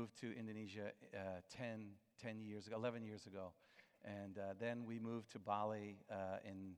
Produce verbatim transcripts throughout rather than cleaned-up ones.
moved to Indonesia uh, ten, ten years ago, eleven years ago. And uh, then we moved to Bali uh, in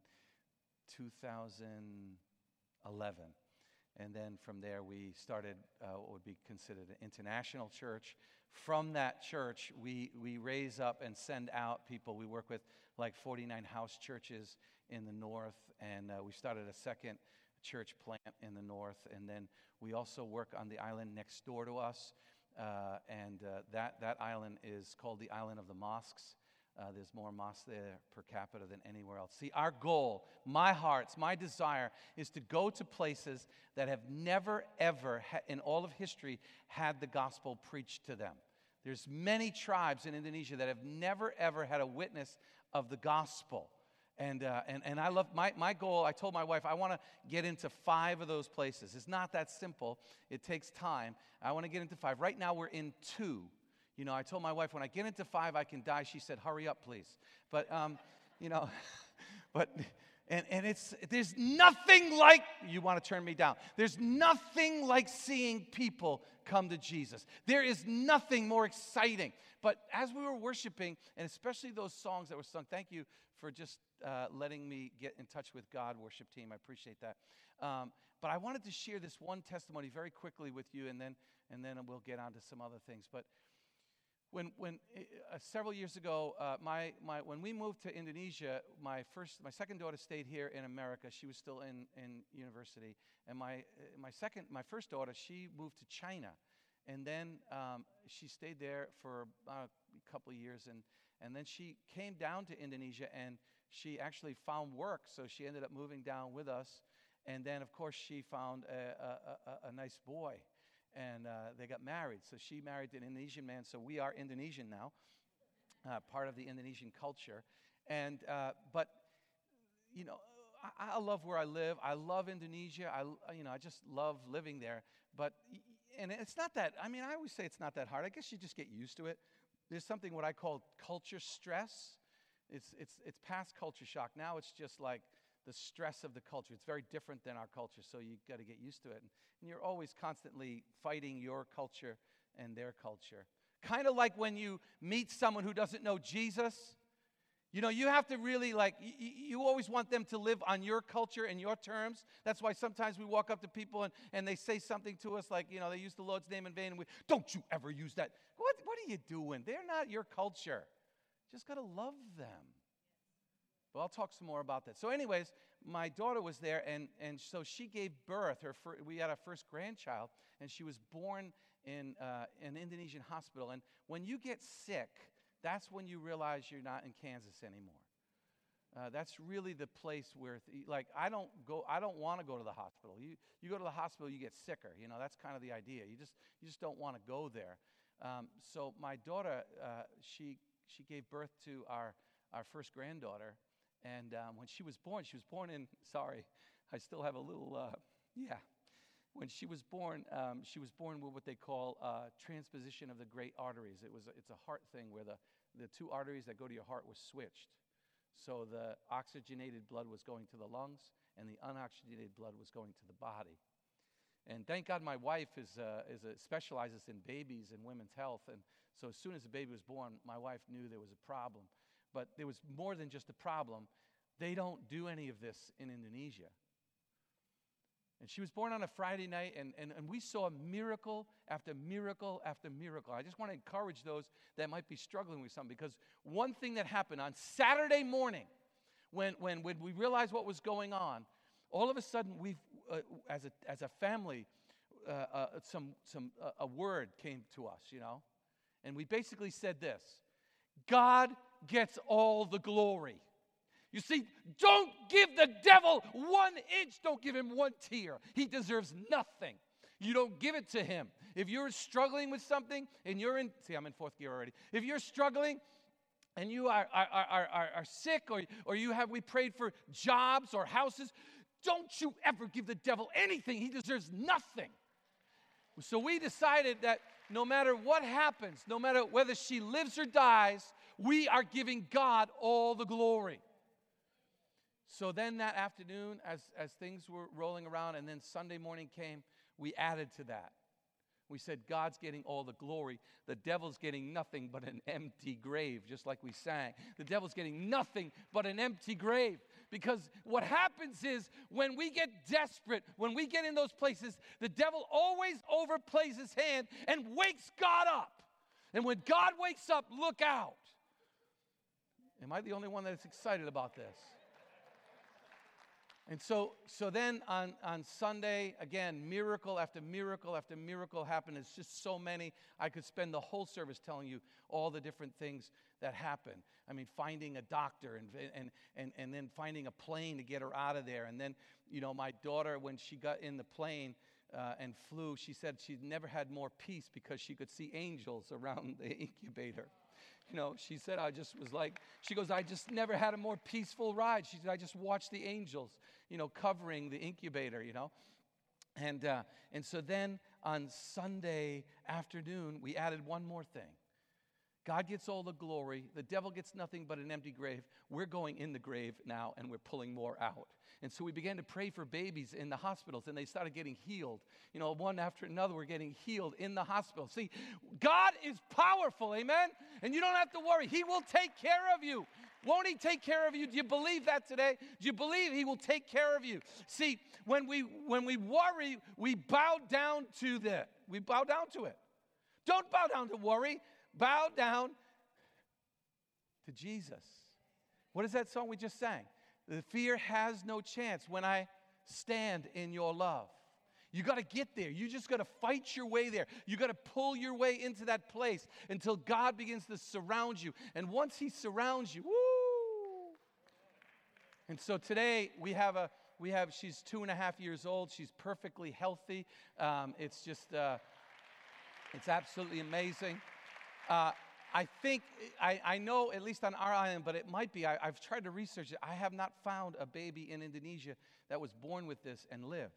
two thousand eleven. And then from there, we started uh, what would be considered an international church. From that church, we, we raise up and send out people. We work with like forty-nine house churches in the north, and uh, we started a second church plant in the north. And then we also work on the island next door to us, uh, and uh, that, that island is called the Island of the Mosques. Uh, there's more mosques there per capita than anywhere else. See, our goal, my heart's, my desire, is to go to places that have never, ever, ha- in all of history, had the gospel preached to them. There's many tribes in Indonesia that have never, ever had a witness of the gospel. And, uh, and, and I love, my, my goal, I told my wife, I want to get into five of those places. It's not that simple. It takes time. I want to get into five. Right now, we're in two. You know, I told my wife, when I get into five, I can die. She said, hurry up, please. But, um, you know, but, and, and it's, there's nothing like, you want to turn me down. There's nothing like seeing people come to Jesus. There is nothing more exciting. But as we were worshiping, and especially those songs that were sung, thank you for just uh, letting me get in touch with God, worship team. I appreciate that. Um, but I wanted to share this one testimony very quickly with you, and then, and then we'll get on to some other things. But When, when uh, several years ago, uh, my, my, when we moved to Indonesia, my first, my second daughter stayed here in America. She was still in, in university, and my, uh, my second, my first daughter, she moved to China, and then um, she stayed there for uh, a couple of years, and and then she came down to Indonesia, and she actually found work, so she ended up moving down with us, and then of course she found a, a, a, a nice boy. And uh, they got married. So she married an Indonesian man. So we are Indonesian now, uh, part of the Indonesian culture. And uh, but you know, I, I love where I live. I love Indonesia. I you know I just love living there. But and it's not that. I mean, I always say it's not that hard. I guess you just get used to it. There's something what I call culture stress. It's it's it's past culture shock. Now it's just like the stress of the culture. It's very different than our culture, so you got to get used to it. And, and you're always constantly fighting your culture and their culture. Kind of like when you meet someone who doesn't know Jesus. You know, you have to really like, you, you always want them to live on your culture and your terms. That's why sometimes we walk up to people and, and they say something to us like, you know, they use the Lord's name in vain, and we, don't you ever use that. What, what are you doing? They're not your culture. Just got to love them. Well, I'll talk some more about that. So anyways, my daughter was there, and, and so she gave birth. Her fir- we had our first grandchild, and she was born in uh, an Indonesian hospital. And when you get sick, that's when you realize you're not in Kansas anymore. Uh, that's really the place where, th- like, I don't go. I don't want to go to the hospital. You you go to the hospital, you get sicker. You know, that's kind of the idea. You just you just don't want to go there. Um, so my daughter, uh, she she gave birth to our our first granddaughter. And um, when she was born, she was born in, sorry, I still have a little, uh, yeah. When she was born, um, she was born with what they call uh, transposition of the great arteries. It was, a, it's a heart thing where the, the two arteries that go to your heart was switched. So the oxygenated blood was going to the lungs, and the unoxygenated blood was going to the body. And thank God my wife is, uh, is a, specializes in babies and women's health. And so as soon as the baby was born, my wife knew there was a problem. But there was more than just a problem. They don't do any of this in Indonesia. And she was born on a Friday night, and, and, and we saw miracle after miracle after miracle. I just want to encourage those that might be struggling with something, because one thing that happened on Saturday morning, when, when, when we realized what was going on, all of a sudden, we've, uh, as, a, as a family, uh, uh, some, some, uh, a word came to us, you know. And we basically said this: God gets all the glory. You see, don't give the devil one inch. Don't give him one tear. He deserves nothing. You don't give it to him. If you're struggling with something and you're in, see, I'm in fourth gear already. If you're struggling and you are, are, are, are, are sick, or, or you have, we prayed for jobs or houses, don't you ever give the devil anything. He deserves nothing. So we decided that no matter what happens, no matter whether she lives or dies, we are giving God all the glory. So then that afternoon, as, as things were rolling around, and then Sunday morning came, we added to that. We said, God's getting all the glory. The devil's getting nothing but an empty grave, just like we sang. The devil's getting nothing but an empty grave. Because what happens is when we get desperate, when we get in those places, the devil always overplays his hand and wakes God up. And when God wakes up, look out. Am I the only one that's excited about this? And so so then on, on Sunday, again, miracle after miracle after miracle happened. It's just so many. I could spend the whole service telling you all the different things that happened. I mean, finding a doctor and and and and then finding a plane to get her out of there. And then, you know, my daughter, when she got in the plane uh, and flew, she said she'd never had more peace because she could see angels around the incubator. You know, she said, I just was like, she goes, I just never had a more peaceful ride. She said, I just watched the angels, you know, covering the incubator, you know. And uh, and so then on Sunday afternoon, we added one more thing. God gets all the glory. The devil gets nothing but an empty grave. We're going in the grave now, and we're pulling more out. And so we began to pray for babies in the hospitals, and they started getting healed. You know, one after another, we're getting healed in the hospital. See, God is powerful, amen? And you don't have to worry. He will take care of you. Won't he take care of you? Do you believe that today? Do you believe he will take care of you? See, when we when we worry, we bow down to that. We bow down to it. Don't bow down to worry. Bow down to Jesus. What is that song we just sang? The fear has no chance when I stand in your love. You got to get there. You just got to fight your way there. You got to pull your way into that place until God begins to surround you. And once he surrounds you, woo! And so today we have a, we have, she's two and a half years old. She's perfectly healthy. Um, it's just, uh, it's absolutely amazing. Uh, I think, I, I know, at least on our island, but it might be, I, I've tried to research it. I have not found a baby in Indonesia that was born with this and lived.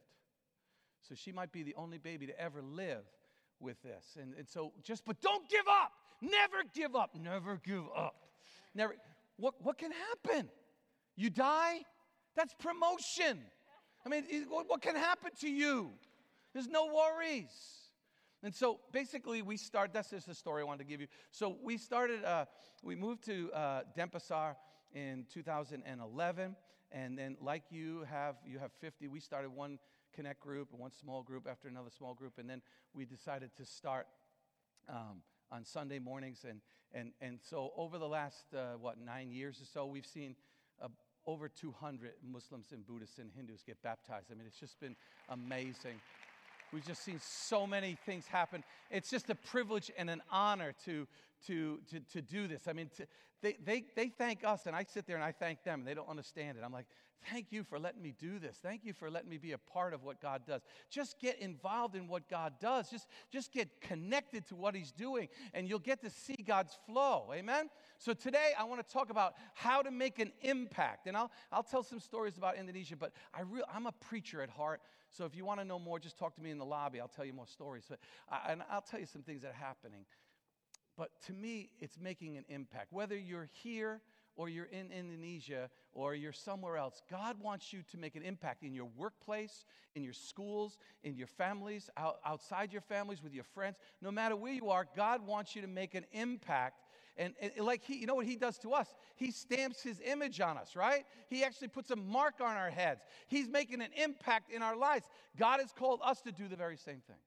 So she might be the only baby to ever live with this. And, and so just, but don't give up. Never give up. Never give up. Never. What, what can happen? You die? That's promotion. I mean, what, what can happen to you? There's no worries. And so basically we start, that's just the story I wanted to give you. So we started, uh, we moved to uh, Denpasar in two thousand eleven. And then like you have, you have fifty, we started one connect group, one small group after another small group. And then we decided to start um, on Sunday mornings. And, and, and so over the last, uh, what, nine years or so, we've seen uh, over two hundred Muslims and Buddhists and Hindus get baptized. I mean, it's just been amazing. We've just seen so many things happen. It's just a privilege and an honor to to to, to do this. I mean, to, they, they, they thank us, and I sit there and I thank them, and they don't understand it. I'm like, thank you for letting me do this. Thank you for letting me be a part of what God does. Just get involved in what God does. Just, just get connected to what he's doing, and you'll get to see God's flow. Amen? So today I want to talk about how to make an impact. And I'll, I'll tell some stories about Indonesia, but I re- I'm a preacher at heart. So if you want to know more, just talk to me in the lobby. I'll tell you more stories. But I, and I'll tell you some things that are happening. But to me, it's making an impact. Whether you're here or you're in Indonesia or you're somewhere else, God wants you to make an impact in your workplace, in your schools, in your families, out, outside your families, with your friends. No matter where you are, God wants you to make an impact. And, and like he, you know what he does to us? He stamps his image on us, right? He actually puts a mark on our heads. He's making an impact in our lives. God has called us to do the very same thing.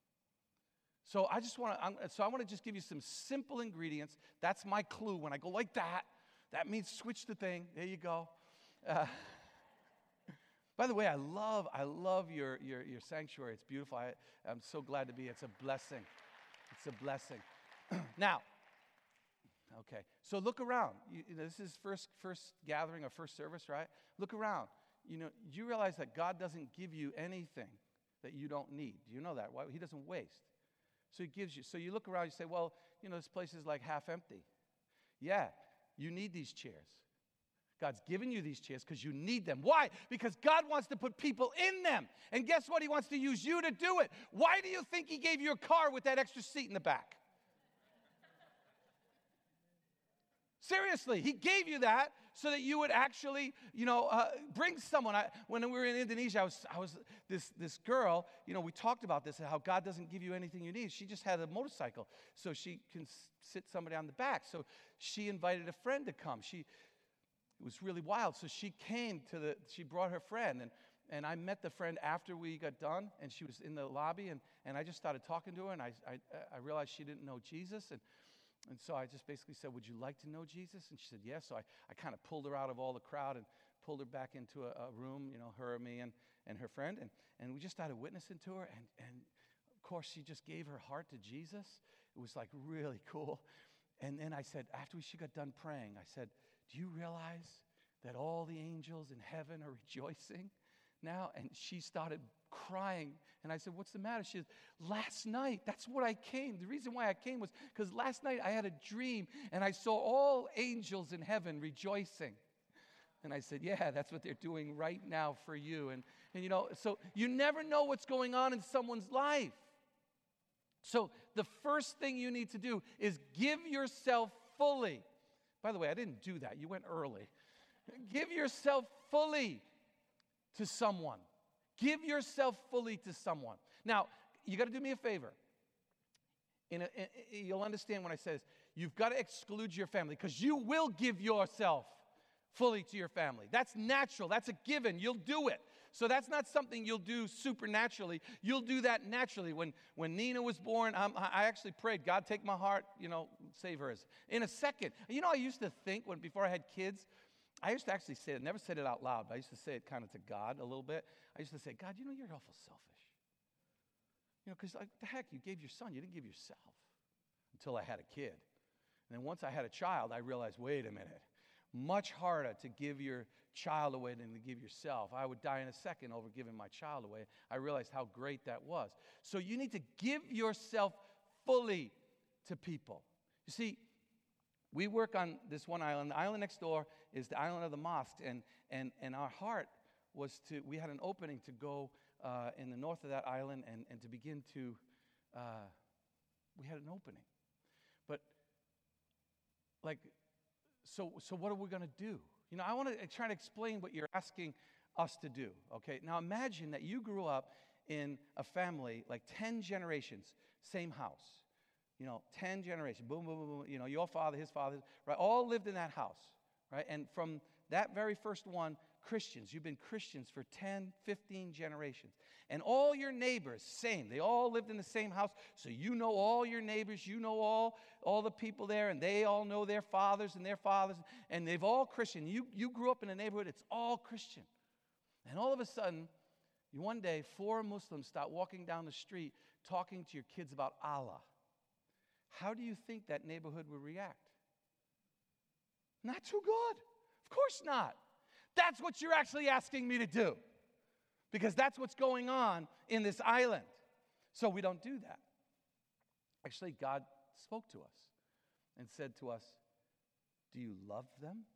So I just want to, so I want to just give you some simple ingredients. That's my clue. When I go like that, that means switch the thing. There you go. Uh, by the way, I love, I love your, your, your sanctuary. It's beautiful. I, I'm so glad to be. It's a blessing. It's a blessing. Now, okay. So look around. You, you know, this is first first gathering or first service, right? Look around. You know, you realize that God doesn't give you anything that you don't need. Do you know that? Why? He doesn't waste. So he gives you. So you look around, you say, well, you know, this place is like half empty. Yeah, you need these chairs. God's given you these chairs because you need them. Why? Because God wants to put people in them. And guess what? He wants to use you to do it. Why do you think he gave you a car with that extra seat in the back? Seriously, he gave you that so that you would actually, you know, uh, bring someone. I, when we were in Indonesia, I was, I was this, this girl, you know, we talked about this, and how God doesn't give you anything you need. She just had a motorcycle, so she can s- sit somebody on the back. So she invited a friend to come. She, it was really wild. So she came to the, she brought her friend, and And I met the friend after we got done, and she was in the lobby, and, and I just started talking to her, and I, I, I realized she didn't know Jesus, and, and so I just basically said, would you like to know Jesus? And she said, yes. So I, I kind of pulled her out of all the crowd and pulled her back into a, a room, you know, her, me, and, and her friend, and, and we just started witnessing to her, and, and of course, she just gave her heart to Jesus. It was like really cool. And then I said, after she got done praying, I said, do you realize that all the angels in heaven are rejoicing now? And she started crying, and I said, what's the matter? She said, last night, that's what I came. The reason why I came was because last night I had a dream, and I saw all angels in heaven rejoicing. And I said, yeah, that's what they're doing right now for you. And, and you know, so you never know what's going on in someone's life. So the first thing you need to do is give yourself fully. By the way, I didn't do that. You went early. Give yourself fully to someone. Give yourself fully to someone. Now, you got to do me a favor. In a, in, you'll understand when I say this. You've got to exclude your family, because you will give yourself fully to your family. That's natural. That's a given. You'll do it. So that's not something you'll do supernaturally. You'll do that naturally. When, when Nina was born, um, I actually prayed, God, take my heart, you know, save hers. In a second. You know, I used to think, when before I had kids, I used to actually say it, never said it out loud, but I used to say it kind of to God a little bit. I used to say, God, you know, you're awful selfish. You know, because like, the heck, you gave your son, you didn't give yourself. Until I had a kid. And then once I had a child, I realized, wait a minute, much harder to give your child away than to give yourself. I would die in a second over giving my child away. I realized how great that was. So you need to give yourself fully to people. You see, we work on this one island. The island next door is the island of the mosque, and and and our heart was to, we had an opening to go uh, in the north of that island and, and to begin to, uh, we had an opening. But, like, so so what are we going to do? You know, I want to try to explain what you're asking us to do, okay? Now imagine that you grew up in a family, like ten generations, same house. You know, ten generations, boom, boom, boom, boom, you know, your father, his father, right, all lived in that house, right? And from that very first one, Christians, you've been Christians for ten, fifteen generations. And all your neighbors, same, they all lived in the same house, so you know all your neighbors, you know all, all the people there, and they all know their fathers and their fathers, and they've all Christian. You, you grew up in a neighborhood, it's all Christian. And all of a sudden, one day, four Muslims start walking down the street talking to your kids about Allah. How do you think that neighborhood would react? Not too good. Of course not. That's what you're actually asking me to do, because that's what's going on in this island. So we don't do that. Actually, God spoke to us and said to us, do you love them?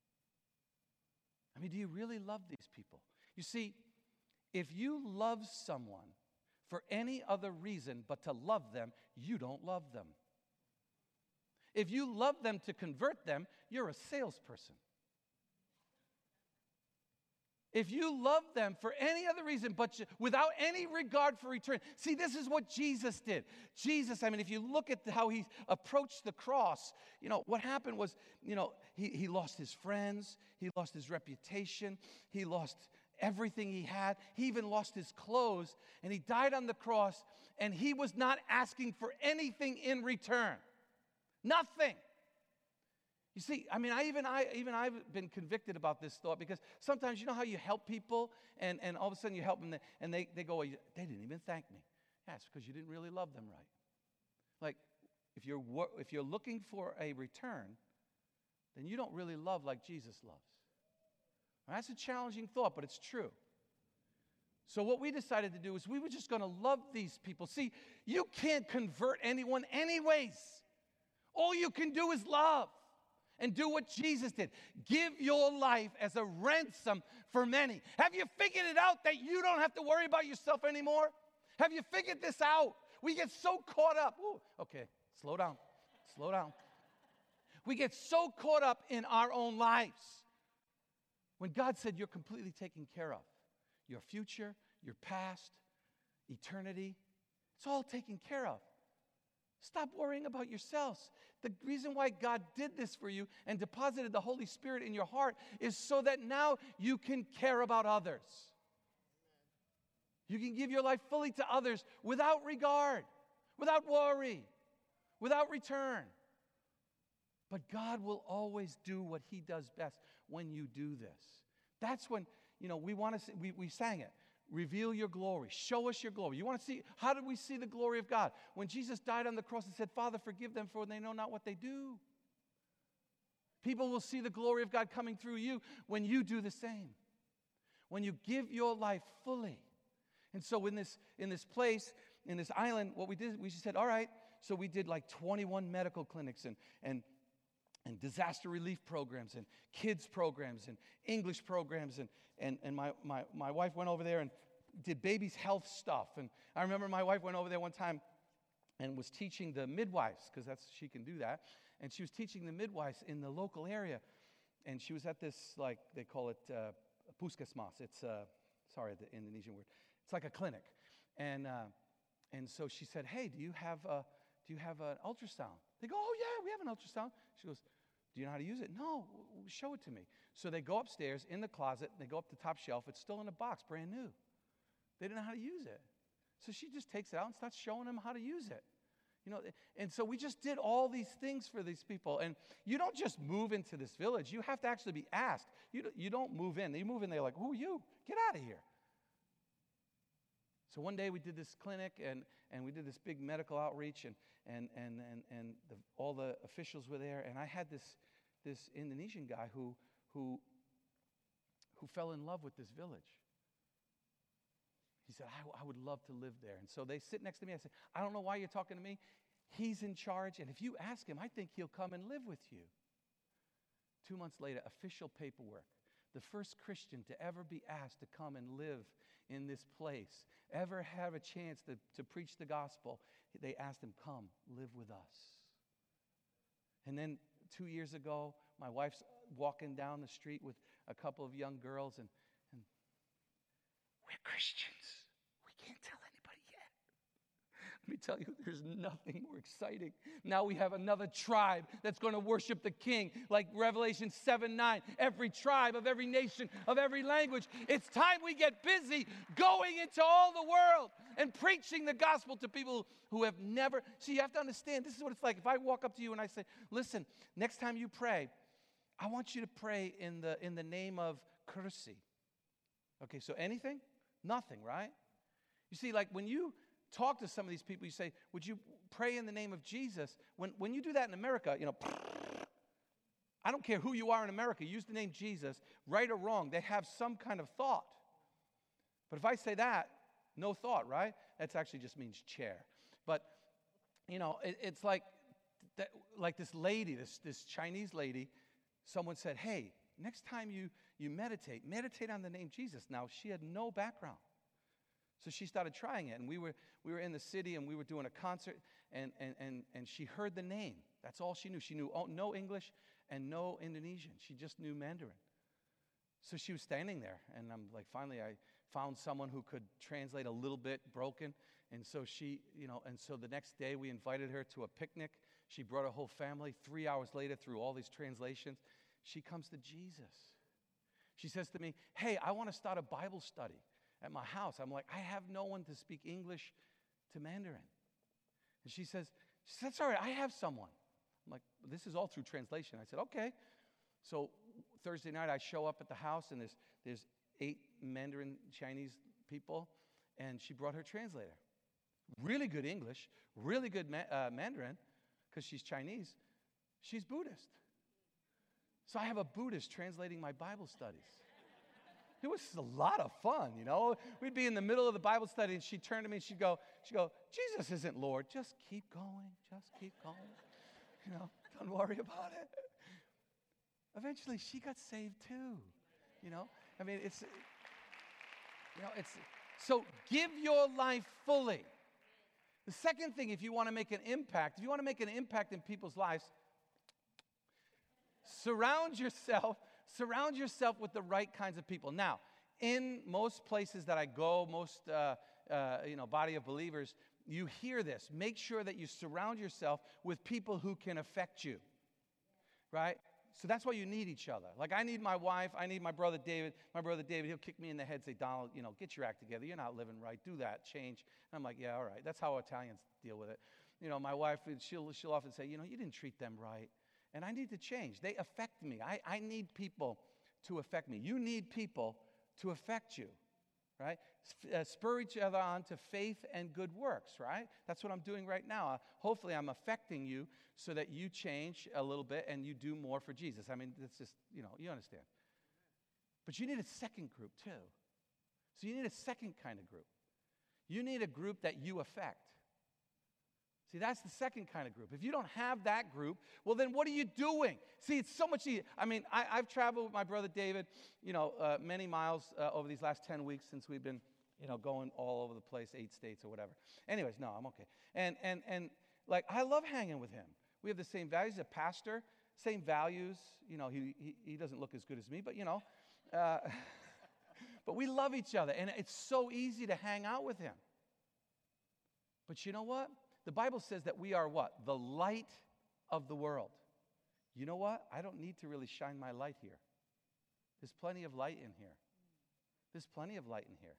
I mean, do you really love these people? You see, if you love someone for any other reason but to love them, you don't love them. If you love them to convert them, you're a salesperson. If you love them for any other reason but you, without any regard for return. See, this is what Jesus did. Jesus, I mean, if you look at how he approached the cross, you know, what happened was, you know, he, he lost his friends. He lost his reputation. He lost everything he had. He even lost his clothes. And he died on the cross, and he was not asking for anything in return. Nothing. You see, I mean, I even I even I've been convicted about this thought, because sometimes, you know how you help people and, and all of a sudden you help them and they, they go, they didn't even thank me. Yeah, it's because you didn't really love them right. Like, if you're if you're looking for a return, then you don't really love like Jesus loves. Now, that's a challenging thought, but it's true. So what we decided to do is we were just going to love these people. See, you can't convert anyone anyways. All you can do is love and do what Jesus did. Give your life as a ransom for many. Have you figured it out that you don't have to worry about yourself anymore? Have you figured this out? We get so caught up. Ooh, okay, slow down. Slow down. We get so caught up in our own lives. When God said you're completely taken care of, your future, your past, eternity, it's all taken care of. Stop worrying about yourselves. The reason why God did this for you and deposited the Holy Spirit in your heart is so that now you can care about others. You can give your life fully to others without regard, without worry, without return. But God will always do what he does best when you do this. That's when, you know, we want to, we, we sang it. Reveal your glory. Show us your glory. You want to see, how did we see the glory of God? When Jesus died on the cross and said, Father, forgive them for they know not what they do. People will see the glory of God coming through you when you do the same. When you give your life fully. And so in this, in this place, in this island, what we did, we just said, all right. So we did like twenty-one medical clinics and, and, and disaster relief programs and kids programs and English programs. And, and, and my, my, my wife went over there and did babies' health stuff. And I remember my wife went over there one time and was teaching the midwives, because that's she can do that. And she was teaching the midwives in the local area. And she was at this, like, they call it uh, puskesmas. It's, uh, sorry, the Indonesian word. It's like a clinic. And uh, and so she said, hey, do you have a, do you have an ultrasound? They go, oh, yeah, we have an ultrasound. She goes, do you know how to use it? No, show it to me. So they go upstairs in the closet. They go up the top shelf. It's still in a box, brand new. They didn't know how to use it. So she just takes it out and starts showing them how to use it. You know, and so we just did all these things for these people. And you don't just move into this village. You have to actually be asked. You don't, you don't move in. You move in, they're like, who are you? Get out of here. So one day we did this clinic, and, and we did this big medical outreach, and, and, and, and, and the, all the officials were there. And I had this, this Indonesian guy who, who, who fell in love with this village. He said, I, I would love to live there. And so they sit next to me. I said, I don't know why you're talking to me. He's in charge. And if you ask him, I think he'll come and live with you. Two months later, official paperwork. The first Christian to ever be asked to come and live in this place, ever have a chance to, to preach the gospel, they asked him, come, live with us. And then two years ago, my wife's walking down the street with a couple of young girls, and we're Christians. We can't tell anybody yet. Let me tell you, there's nothing more exciting. Now we have another tribe that's going to worship the King, like Revelation seven nine. Every tribe of every nation, of every language. It's time we get busy going into all the world and preaching the gospel to people who have never. See, you have to understand, this is what it's like. If I walk up to you and I say, listen, next time you pray, I want you to pray in the, in the name of Kursi. Okay, so anything? Nothing, right? You see, like when you talk to some of these people, you say, would you pray in the name of Jesus? When, when you do that in America, you know, I don't care who you are in America, use the name Jesus, right or wrong, they have some kind of thought. But if I say that, no thought, right? That actually just means chair. But, you know, it, it's like, that, like this lady, this, this Chinese lady, someone said, hey, next time you, you meditate, meditate on the name Jesus. Now, she had no background. So she started trying it, and we were we were in the city, and we were doing a concert, and and and, and she heard the name. That's all she knew. She knew all, no English and no Indonesian. She just knew Mandarin. So she was standing there, and I'm like, finally, I found someone who could translate a little bit broken, and so she, you know, and so the next day we invited her to a picnic. She brought her whole family. Three hours later, through all these translations, she comes to Jesus. She says to me, hey, I want to start a Bible study at my house. I'm like, I have no one to speak English to Mandarin. And she says, she says, that's all right, I have someone. I'm like, this is all through translation. I said, okay. So Thursday night, I show up at the house, and there's, there's eight Mandarin Chinese people, and she brought her translator. Really good English, really good ma- uh, Mandarin, because she's Chinese. She's Buddhist. So I have a Buddhist translating my Bible studies. It was a lot of fun, you know. We'd be in the middle of the Bible study, and she'd turn to me, and she'd go, she'd go, Jesus isn't Lord. Just keep going. Just keep going. You know, don't worry about it. Eventually, she got saved too, you know. I mean, it's, you know, it's, so give your life fully. The second thing, if you want to make an impact, if you want to make an impact in people's lives, surround yourself Surround yourself with the right kinds of people. Now, in most places that I go, most uh, uh, you know, body of believers, you hear this. Make sure that you surround yourself with people who can affect you, right? So that's why you need each other. Like I need my wife. I need my brother David. My brother David, he'll kick me in the head, say, Donald, you know, get your act together. You're not living right. Do that. Change. And I'm like, yeah, all right. That's how Italians deal with it. You know, my wife, she'll, she'll often say, you know, you didn't treat them right. And I need to change. They affect me. I, I need people to affect me. You need people to affect you, right? Uh, spur each other on to faith and good works, right? That's what I'm doing right now. Uh, hopefully I'm affecting you so that you change a little bit and you do more for Jesus. I mean, it's just, you know, you understand. But you need a second group too. So you need a second kind of group. You need a group that you affect. See, that's the second kind of group. If you don't have that group, well, then what are you doing? See, it's so much easier. I mean, I, I've traveled with my brother David, you know, uh, many miles uh, over these last ten weeks since we've been, you know, going all over the place, eight states or whatever. Anyways, no, I'm okay. And, and, and like, I love hanging with him. We have the same values. He's a pastor, same values. You know, he, he, he doesn't look as good as me, but, you know. Uh, but we love each other, and it's so easy to hang out with him. But you know what? The Bible says that we are what? The light of the world. You know what? I don't need to really shine my light here. There's plenty of light in here. There's plenty of light in here.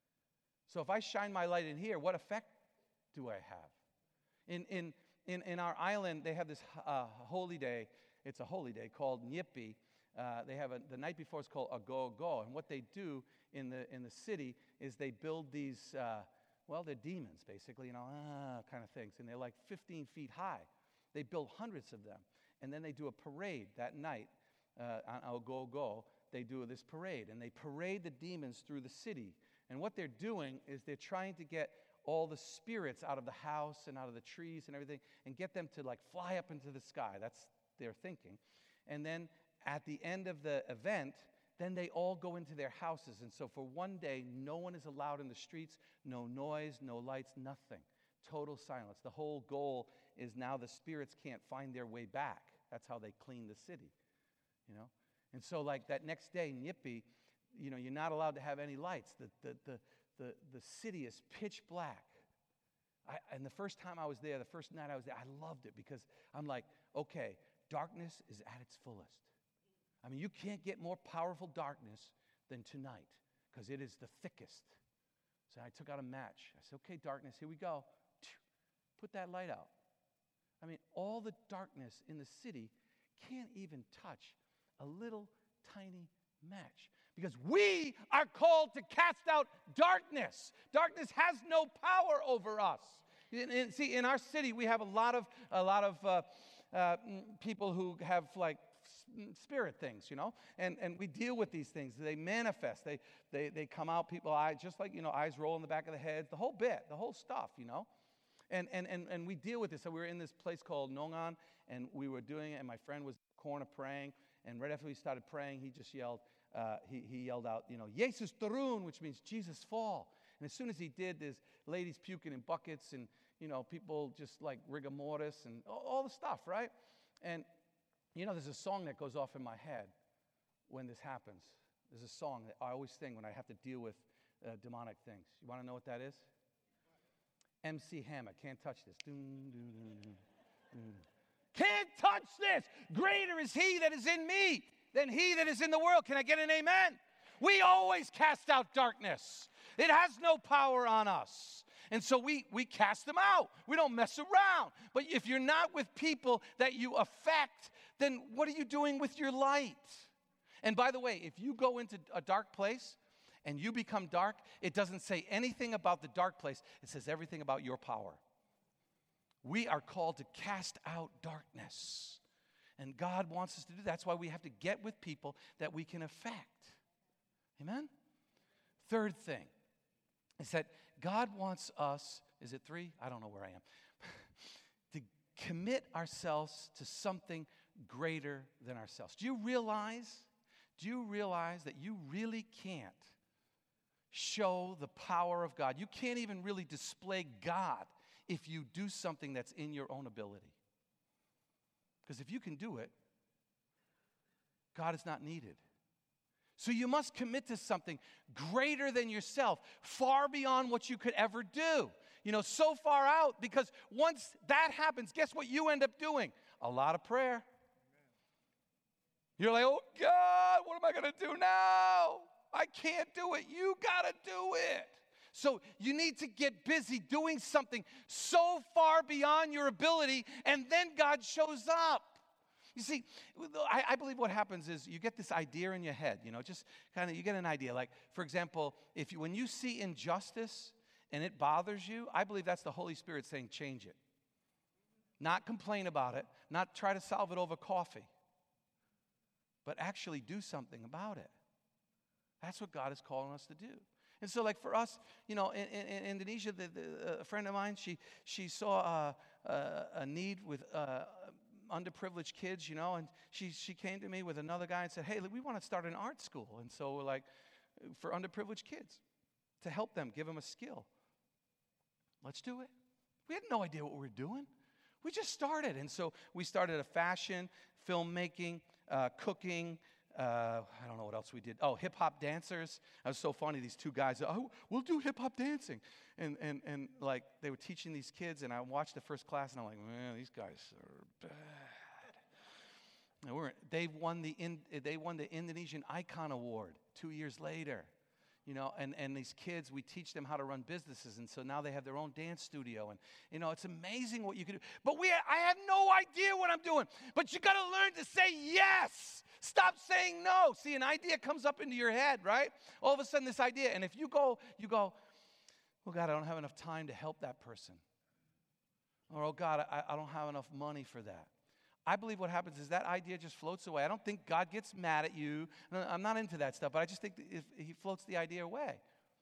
So if I shine my light in here, what effect do I have? In in in, in our island, they have this uh, holy day. It's a holy day called Nyepi. Uh, they have a, the night before it's called Ago-Go. And what they do in the in the city is they build these. Uh, Well, they're demons, basically, you know, ah, kind of things. And they're like fifteen feet high. They build hundreds of them. And then they do a parade that night uh, on Ago-Go. They do this parade. And they parade the demons through the city. And what they're doing is they're trying to get all the spirits out of the house and out of the trees and everything and get them to, like, fly up into the sky. That's their thinking. And then at the end of the event, then they all go into their houses. And so for one day, no one is allowed in the streets, no noise, no lights, nothing. Total silence. The whole goal is now the spirits can't find their way back. That's how they clean the city, you know. And so like that next day, Nyepi, you know, you're not allowed to have any lights. The, the, the, the, the city is pitch black. I, and the first time I was there, the first night I was there, I loved it because I'm like, okay, darkness is at its fullest. I mean, you can't get more powerful darkness than tonight because it is the thickest. So I took out a match. I said, okay, darkness, here we go. Put that light out. I mean, all the darkness in the city can't even touch a little tiny match because we are called to cast out darkness. Darkness has no power over us. In, in, see, in our city, we have a lot of, a lot of uh, uh, people who have, like, spirit things, you know, and and we deal with these things. They manifest. They they they come out. People, eyes just like, you know, eyes roll in the back of the head. The whole bit, the whole stuff, you know, and and and and we deal with this. So we were in this place called Nongan, and we were doing it. And my friend was in the corner praying. And right after we started praying, he just yelled. Uh, he he yelled out, you know, Jesus Tarun, which means Jesus fall. And as soon as he did, there's ladies puking in buckets, and you know, people just like rigor mortis and all, all the stuff, right? And you know, there's a song that goes off in my head when this happens. There's a song that I always sing when I have to deal with uh, demonic things. You want to know what that is? M C Hammer, Can't Touch This. Doom, doom, doom, doom, doom. Can't touch this. Greater is he that is in me than he that is in the world. Can I get an amen? We always cast out darkness. It has no power on us. And so we, we cast them out. We don't mess around. But if you're not with people that you affect, then what are you doing with your light? And by the way, if you go into a dark place and you become dark, it doesn't say anything about the dark place. It says everything about your power. We are called to cast out darkness. And God wants us to do that. That's why we have to get with people that we can affect. Amen? Third thing is that God wants us, is it three? I don't know where I am. To commit ourselves to something greater than ourselves. Do you realize, do you realize that you really can't show the power of God? You can't even really display God if you do something that's in your own ability. Because if you can do it, God is not needed. So you must commit to something greater than yourself, far beyond what you could ever do. You know, so far out, because once that happens, guess what you end up doing? A lot of prayer. You're like, oh God, what am I going to do now? I can't do it. You got to do it. So you need to get busy doing something so far beyond your ability, and then God shows up. You see, I, I believe what happens is you get this idea in your head, you know, just kind of, you get an idea. Like, for example, if you, when you see injustice and it bothers you, I believe that's the Holy Spirit saying, change it. Not complain about it, not try to solve it over coffee, but actually do something about it. That's what God is calling us to do. And so, like for us, you know, in, in, in Indonesia, the, the, a friend of mine, she she saw a, a, a need with uh, underprivileged kids, you know, and she she came to me with another guy and said, hey, we want to start an art school. And so we're like, for underprivileged kids, to help them, give them a skill. Let's do it. We had no idea what we were doing. We just started. And so we started a fashion, filmmaking, uh, cooking, Uh, I don't know what else we did. Oh, hip-hop dancers. It was so funny. These two guys, oh, we'll do hip-hop dancing. And, and, and like, they were teaching these kids, and I watched the first class, and I'm like, man, these guys are bad. And we're, they won the in, they won the Indonesian Icon Award two years later. You know, and, and these kids, we teach them how to run businesses, and so now they have their own dance studio. And, you know, it's amazing what you can do. But we, I have no idea what I'm doing. But you got to learn to say yes. Stop saying no. See, an idea comes up into your head, right? All of a sudden, this idea. And if you go, you go, oh, God, I don't have enough time to help that person. Or, oh, God, I, I don't have enough money for that. I believe what happens is that idea just floats away. I don't think God gets mad at you. I'm not into that stuff, but I just think that if he floats the idea away.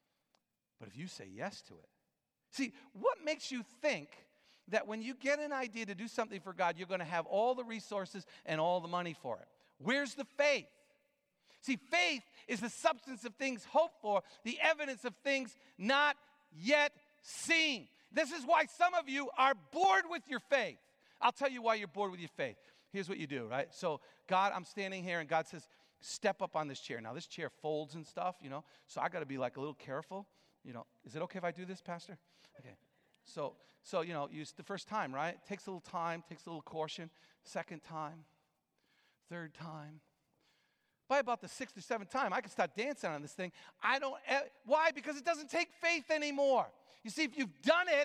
But if you say yes to it. See, what makes you think that when you get an idea to do something for God, you're going to have all the resources and all the money for it? Where's the faith? See, faith is the substance of things hoped for, the evidence of things not yet seen. This is why some of you are bored with your faith. I'll tell you why you're bored with your faith. Here's what you do, right? So, God, I'm standing here, and God says, step up on this chair. Now, this chair folds and stuff, you know, so I got to be, like, a little careful. You know, is it okay if I do this, Pastor? Okay. So, so you know, you, the first time, right? It takes a little time, takes a little caution. Second time. Third time. By about the sixth or seventh time, I can start dancing on this thing. I don't, why? Because it doesn't take faith anymore. You see, if you've done it,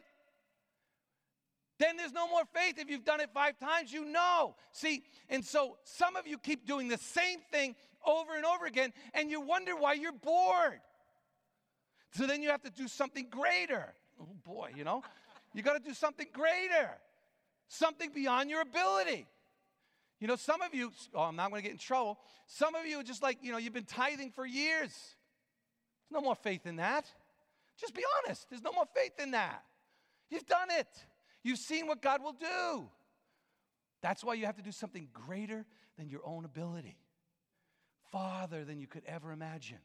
then there's no more faith. If you've done it five times, you know. See, and so some of you keep doing the same thing over and over again, and you wonder why you're bored. So then you have to do something greater. Oh, boy, you know. You got to do something greater. Something beyond your ability. You know, some of you, oh, I'm not going to get in trouble. Some of you are just like, you know, you've been tithing for years. There's no more faith in that. Just be honest. There's no more faith in that. You've done it. You've seen what God will do. That's why you have to do something greater than your own ability. Farther than you could ever imagine.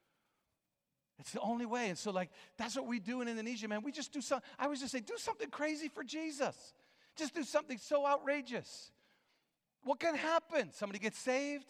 It's the only way. And so, like, that's what we do in Indonesia, man. We just do something. I always just say, do something crazy for Jesus. Just do something so outrageous. What can happen? Somebody gets saved?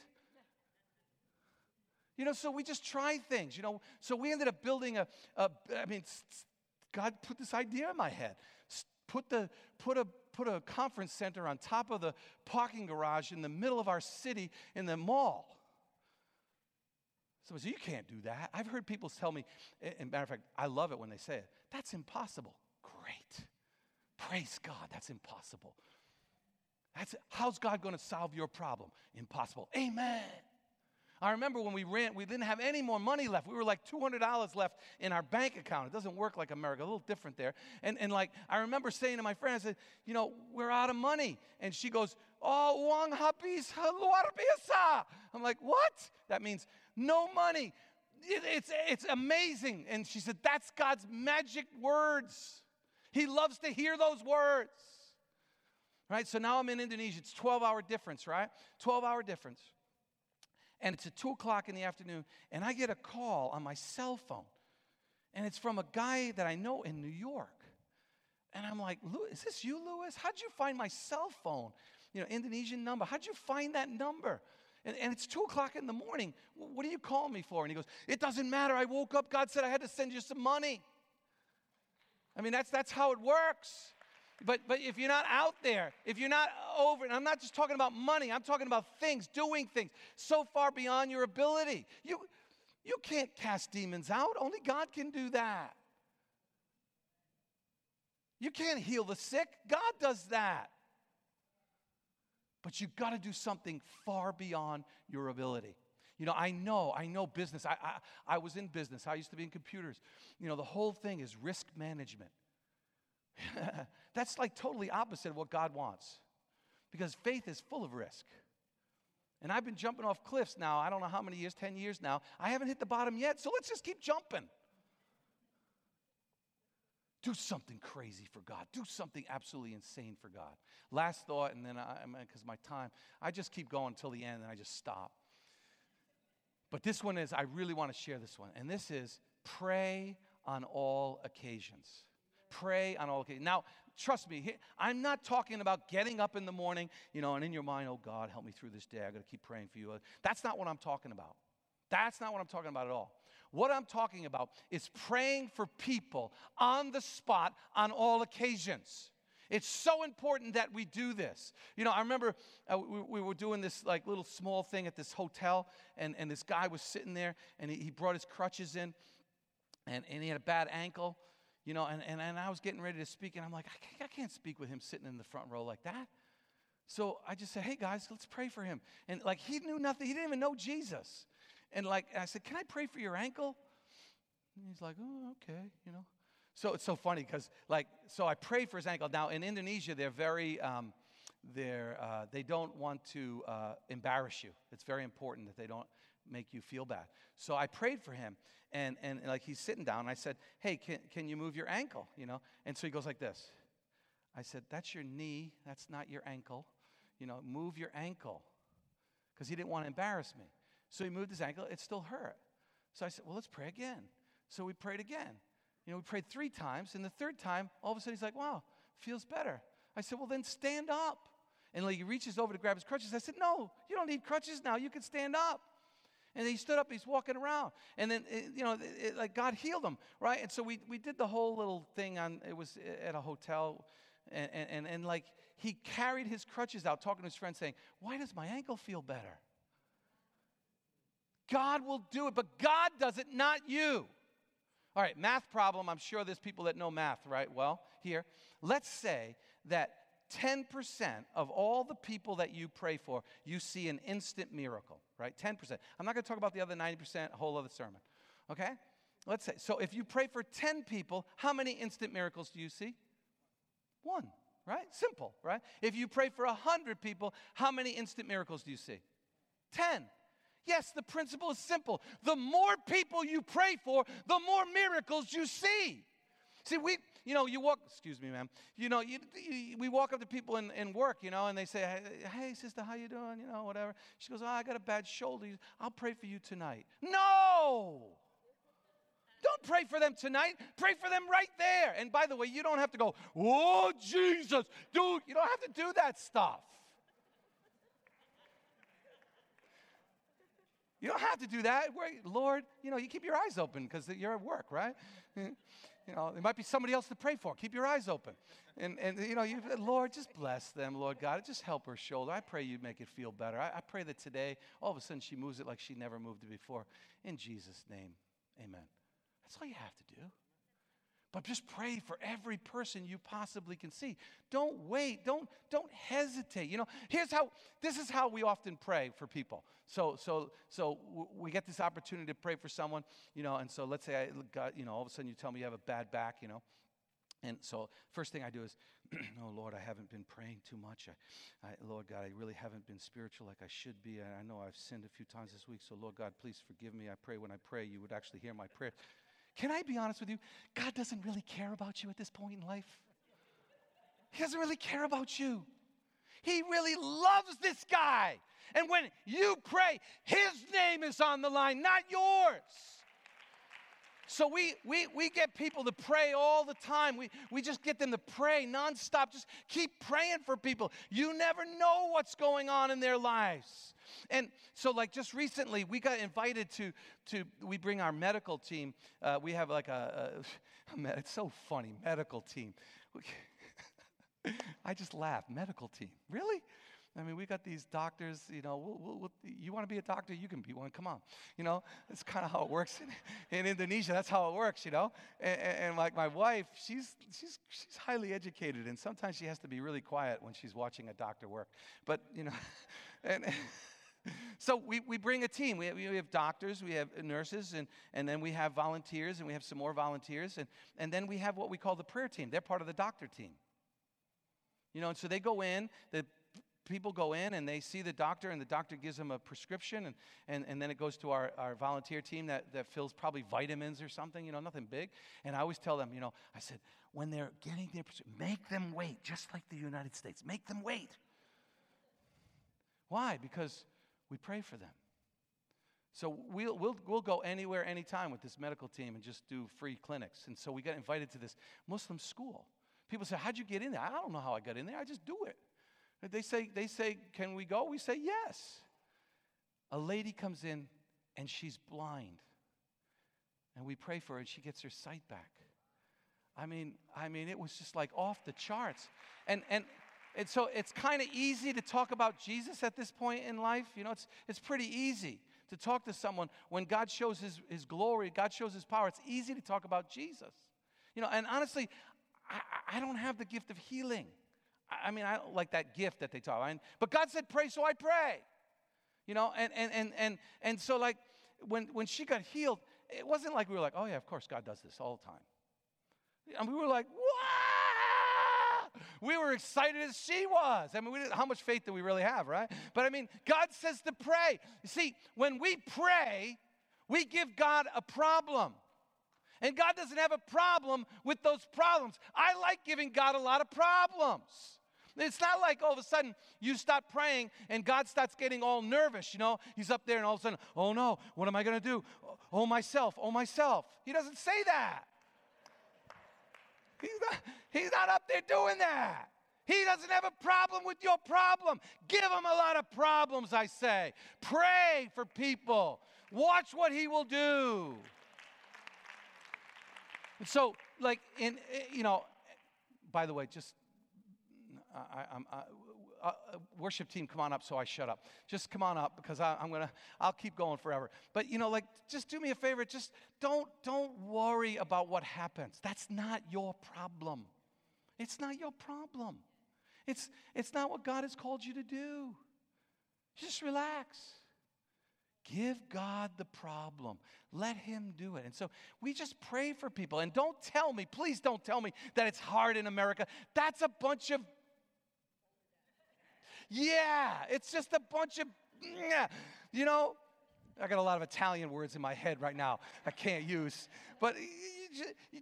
You know, so we just try things, you know. So we ended up building a, a I mean, God put this idea in my head. Put the put a put a conference center on top of the parking garage in the middle of our city in the mall. Somebody said, you can't do that. I've heard people tell me, and matter of fact, I love it when they say it. That's impossible. Great. Praise God, that's impossible. That's how's God going to solve your problem? Impossible. Amen. I remember when we ran, we didn't have any more money left. We were like two hundred dollars left in our bank account. It doesn't work like America, a little different there. And, and like, I remember saying to my friend, I said, you know, we're out of money. And she goes, oh, uang habis luar biasa. I'm like, what? That means no money. It, it's, it's amazing. And she said, that's God's magic words. He loves to hear those words. Right? So now I'm in Indonesia. It's twelve-hour difference, right? twelve-hour difference. And it's at two o'clock in the afternoon, and I get a call on my cell phone. And it's from a guy that I know in New York. And I'm like, is this you, Louis? How'd you find my cell phone? You know, Indonesian number. How'd you find that number? And, and it's two o'clock in the morning. What are you calling me for? And he goes, it doesn't matter. I woke up. God said I had to send you some money. I mean, that's that's how it works. But but if you're not out there, if you're not over, and I'm not just talking about money, I'm talking about things, doing things so far beyond your ability. You, you can't cast demons out. Only God can do that. You can't heal the sick. God does that. But you've got to do something far beyond your ability. You know, I know, I know business. I, I, I was in business. I used to be in computers. You know, the whole thing is risk management. That's like totally opposite of what God wants. Because faith is full of risk. And I've been jumping off cliffs now, I don't know how many years, ten years now. I haven't hit the bottom yet, so let's just keep jumping. Do something crazy for God. Do something absolutely insane for God. Last thought, and then I, because my time, I just keep going until the end, and I just stop. But this one is, I really want to share this one. And this is, pray on all occasions. Pray on all occasions. Now, trust me, I'm not talking about getting up in the morning, you know, and in your mind, oh, God, help me through this day. I've got to keep praying for you. That's not what I'm talking about. That's not what I'm talking about at all. What I'm talking about is praying for people on the spot on all occasions. It's so important that we do this. You know, I remember uh, we, we were doing this like little small thing at this hotel, and, and this guy was sitting there, and he, he brought his crutches in, and, and he had a bad ankle, you know, and, and, and I was getting ready to speak, and I'm like, I can't, I can't speak with him sitting in the front row like that. So I just said, hey, guys, let's pray for him. And like he knew nothing. He didn't even know Jesus. And like I said, can I pray for your ankle? And he's like, oh, okay, you know. So it's so funny because, like, so I prayed for his ankle. Now, in Indonesia, they're very, um, they're, uh, they don't want to uh, embarrass you. It's very important that they don't make you feel bad. So I prayed for him, and, and like, he's sitting down, and I said, hey, can, can you move your ankle, you know? And so he goes like this. I said, that's your knee. That's not your ankle. You know, move your ankle, because he didn't want to embarrass me. So he moved his ankle. It still hurt. So I said, well, let's pray again. So we prayed again. You know, we prayed three times, and the third time, all of a sudden, he's like, wow, feels better. I said, well, then stand up. And like, he reaches over to grab his crutches. I said, no, you don't need crutches now. You can stand up. And he stood up. He's walking around. And then, it, you know, it, it, like God healed him, right? And so we, we did the whole little thing on, it was at a hotel, and, and, and, and like, he carried his crutches out, talking to his friend, saying, why does my ankle feel better? God will do it, but God does it, not you. All right, math problem. I'm sure there's people that know math, right? Well, here, let's say that ten percent of all the people that you pray for, you see an instant miracle, right? ten percent. I'm not going to talk about the other ninety percent, a whole other sermon, okay? Let's say, so if you pray for ten people, how many instant miracles do you see? One, right? Simple, right? If you pray for one hundred people, how many instant miracles do you see? ten. Yes, the principle is simple. The more people you pray for, the more miracles you see. See, we, you know, you walk, excuse me, ma'am, you know, you, you, we walk up to people in, in work, you know, and they say, hey, hey, sister, how you doing, you know, whatever. She goes, oh, I got a bad shoulder. I'll pray for you tonight. No! Don't pray for them tonight. Pray for them right there. And by the way, you don't have to go, oh, Jesus, dude. You don't have to do that stuff. You don't have to do that. Lord, you know, you keep your eyes open because you're at work, right? You know, there might be somebody else to pray for. Keep your eyes open. And, and you know, you, Lord, just bless them, Lord God. Just help her shoulder. I pray you make it feel better. I, I pray that today, all of a sudden, she moves it like she never moved it before. In Jesus' name, amen. That's all you have to do. But just pray for every person you possibly can see. Don't wait. Don't, don't hesitate. You know, here's how, this is how we often pray for people. So, so, so we get this opportunity to pray for someone, you know, and so let's say I got, you know, all of a sudden you tell me you have a bad back, you know. And so first thing I do is, oh, Lord, I haven't been praying too much. I, I, Lord God, I really haven't been spiritual like I should be. I, I know I've sinned a few times this week, so Lord God, please forgive me. I pray when I pray you would actually hear my prayer. Can I be honest with you? God doesn't really care about you at this point in life. He doesn't really care about you. He really loves this guy. And when you pray, his name is on the line, not yours. So we, we, we get people to pray all the time. We, we just get them to pray nonstop. Just keep praying for people. You never know what's going on in their lives. And so like just recently, we got invited to, to we bring our medical team. Uh, we have like a, a, a, it's so funny, medical team. I just laugh, medical team. Really? I mean, we got these doctors, you know, we'll, we'll, we'll, you want to be a doctor, you can be one, come on. You know, that's kind of how it works in, in Indonesia. That's how it works, you know. And, and like my wife, she's, she's, she's highly educated, and sometimes she has to be really quiet when she's watching a doctor work. But, you know, and so we, we bring a team. We have, we have doctors, we have nurses, and, and then we have volunteers, and we have some more volunteers. And, and then we have what we call the prayer team. They're part of the doctor team. You know, and so they go in, the people go in and they see the doctor, and the doctor gives them a prescription, and, and, and then it goes to our, our volunteer team that, that fills probably vitamins or something, you know, nothing big. And I always tell them, you know, I said, when they're getting their prescription, make them wait, just like the United States. Make them wait. Why? Because we pray for them. So we'll, we'll, we'll go anywhere, anytime with this medical team and just do free clinics. And so we got invited to this Muslim school. People say, how'd you get in there? I don't know how I got in there. I just do it. They say, they say, can we go? We say, yes. A lady comes in, and she's blind. And we pray for her, and she gets her sight back. I mean, I mean, it was just like off the charts. And and and so it's kind of easy to talk about Jesus at this point in life. You know, it's it's pretty easy to talk to someone when God shows his, his glory, God shows his power. It's easy to talk about Jesus. You know, and honestly, I, I don't have the gift of healing. I mean, I don't like that gift that they talk about. But God said, pray, so I pray. You know, and and and and and so like when when she got healed, it wasn't like we were like, oh yeah, of course God does this all the time. And we were like, wow! We were excited as she was. I mean, we didn't, how much faith do we really have, right? But I mean, God says to pray. You see, when we pray, we give God a problem. And God doesn't have a problem with those problems. I like giving God a lot of problems. It's not like all of a sudden you stop praying and God starts getting all nervous, you know. He's up there and all of a sudden, oh no, what am I going to do? Oh myself, oh myself. He doesn't say that. He's not, he's not up there doing that. He doesn't have a problem with your problem. Give him a lot of problems, I say. Pray for people. Watch what he will do. And so, like, in, you know, by the way, just, I, I'm, I, uh, worship team, come on up so I shut up. Just come on up because I, I'm going to, I'll keep going forever. But, you know, like, just do me a favor. Just don't, don't worry about what happens. That's not your problem. It's not your problem. It's, it's not what God has called you to do. Just relax. Give God the problem. Let him do it. And so we just pray for people. And don't tell me, please don't tell me that it's hard in America. That's a bunch of, yeah, it's just a bunch of, you know, I got a lot of Italian words in my head right now I can't use. But you, you,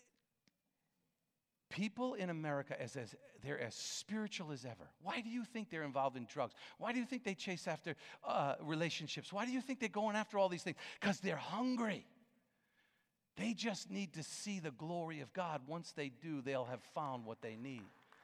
people in America, as, as they're as spiritual as ever. Why do you think they're involved in drugs? Why do you think they chase after uh, relationships? Why do you think they're going after all these things? Because they're hungry. They just need to see the glory of God. Once they do, they'll have found what they need.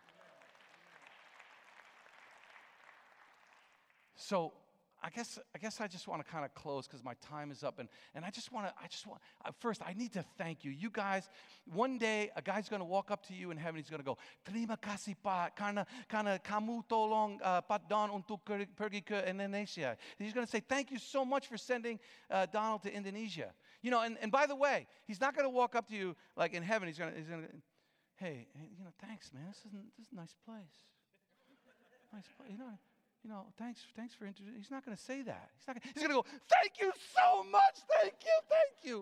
So I guess I guess I just want to kind of close because my time is up, and, and I just want to I just want uh, first I need to thank you. You guys, one day a guy's going to walk up to you in heaven. He's going to go, "Terima kasih Pak, karena karena kamu tolong uh, Pak Don untuk pergi ke Indonesia." He's going to say, "Thank you so much for sending uh, Donald to Indonesia." You know, and, and by the way, he's not going to walk up to you like in heaven. He's going to he's going to, hey, you know, thanks, man. This is this is a nice place. Nice place, you know. You know, thanks, thanks for introducing. He's not going to say that. He's not. Gonna, he's going to go, thank you so much. Thank you, thank you.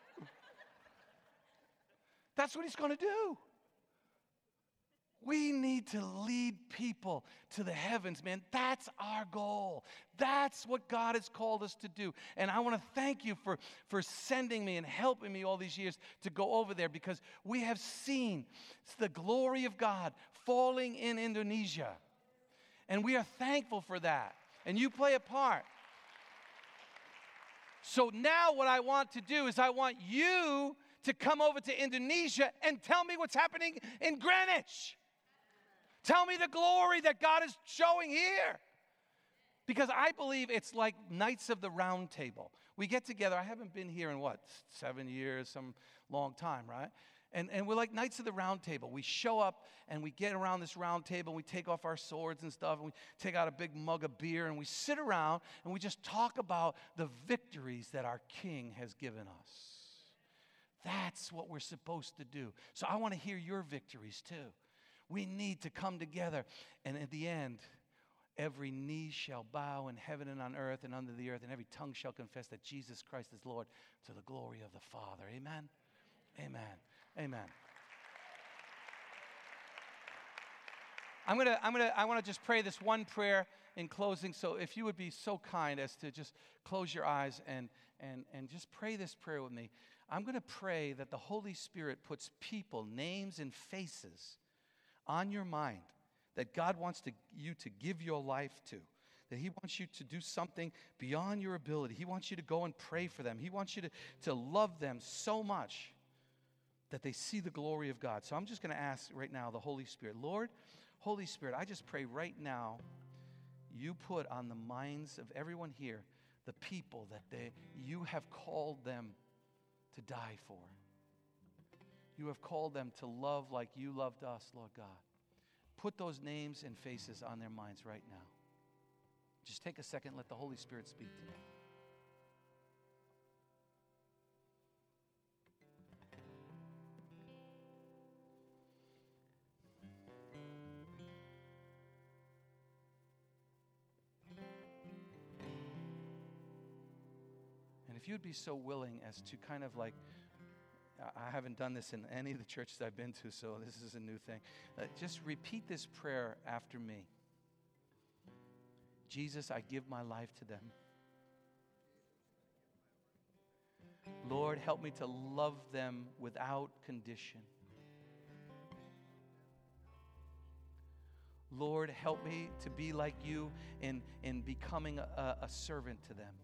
That's what he's going to do. We need to lead people to the heavens, man. That's our goal. That's what God has called us to do. And I want to thank you for, for sending me and helping me all these years to go over there, because we have seen the glory of God falling in Indonesia. And we are thankful for that. And you play a part. So now what I want to do is I want you to come over to Indonesia and tell me what's happening in Greenwich. Tell me the glory that God is showing here. Because I believe it's like Knights of the Round Table. We get together. I haven't been here in what, seven years, some long time, right? And, and we're like Knights of the Round Table. We show up and we get around this round table and we take off our swords and stuff and we take out a big mug of beer and we sit around and we just talk about the victories that our King has given us. That's what we're supposed to do. So I want to hear your victories too. We need to come together, and at the end, every knee shall bow in heaven and on earth and under the earth, and every tongue shall confess that Jesus Christ is Lord, to the glory of the Father. Amen? Amen. Amen. I'm gonna, I'm gonna, I want to just pray this one prayer in closing. So if you would be so kind as to just close your eyes and and and just pray this prayer with me. I'm going to pray that the Holy Spirit puts people, names, and faces on your mind that God wants to, you to give your life to, that He wants you to do something beyond your ability. He wants you to go and pray for them. He wants you to, to love them so much that they see the glory of God. So I'm just going to ask right now the Holy Spirit, Lord, Holy Spirit, I just pray right now you put on the minds of everyone here the people that they, you have called them to die for. You have called them to love like you loved us, Lord God. Put those names and faces on their minds right now. Just take a second, let the Holy Spirit speak to them. And if you'd be so willing as to kind of like, I haven't done this in any of the churches I've been to, so this is a new thing. Uh, just repeat this prayer after me. Jesus, I give my life to them. Lord, help me to love them without condition. Lord, help me to be like you in, in becoming a, a servant to them.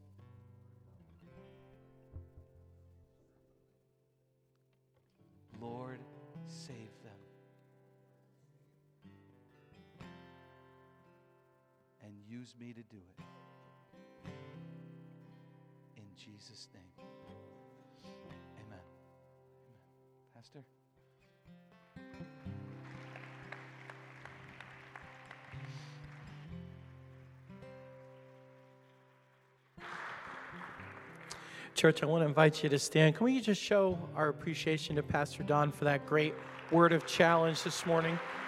Lord, save them. And use me to do it. In Jesus' name. Amen. Amen. Pastor? Church, I want to invite you to stand. Can we just show our appreciation to Pastor Don for that great word of challenge this morning?